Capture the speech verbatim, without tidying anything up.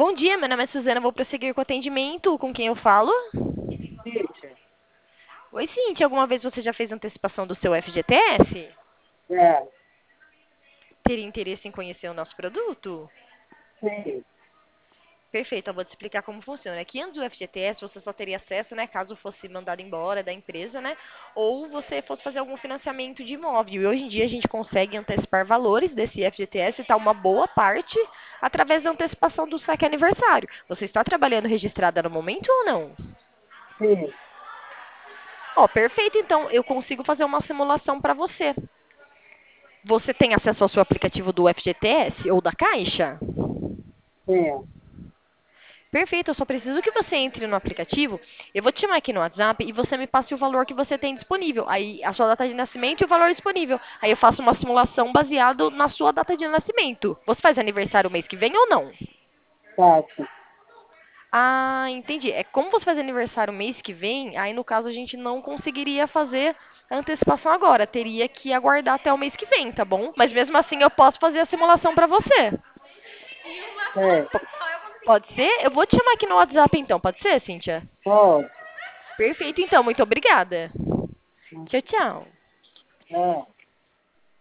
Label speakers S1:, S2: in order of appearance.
S1: Bom dia, meu nome é Suzana, vou prosseguir com o atendimento. Com quem eu falo?
S2: Cíntia,
S1: Oi, Cintia, alguma vez você já fez antecipação do seu F G T S?
S2: é,
S1: Teria interesse em conhecer o nosso produto?
S2: sim,
S1: Perfeito, eu vou te explicar como funciona. Aqui antes do F G T S, você só teria acesso, né, caso fosse mandado embora da empresa, né, ou você fosse fazer algum financiamento de imóvel. E hoje em dia a gente consegue antecipar valores desse F G T S, tá uma boa parte, através da antecipação do saque aniversário. Você está trabalhando registrada no momento ou não?
S2: sim,
S1: Ó, perfeito, então eu consigo fazer uma simulação para você. Você tem acesso ao seu aplicativo do F G T S ou da Caixa?
S2: sim,
S1: Perfeito, eu só preciso que você entre no aplicativo. Eu vou te chamar aqui no WhatsApp e você me passe o valor que você tem disponível. Aí a sua data de nascimento e o valor disponível. Aí eu faço uma simulação baseado na sua data de nascimento. Você faz aniversário mês que vem ou não?
S2: faço.
S1: Ah, entendi. É como você faz aniversário mês que vem, aí no caso a gente não conseguiria fazer a antecipação agora. Teria que aguardar até o mês que vem, tá bom? Mas mesmo assim eu posso fazer a simulação pra você.
S2: É,
S1: Pode ser? Eu vou te chamar aqui no WhatsApp então, pode ser, Cíntia?
S2: pode.
S1: Perfeito, então. Muito obrigada. Tchau, tchau.
S2: É.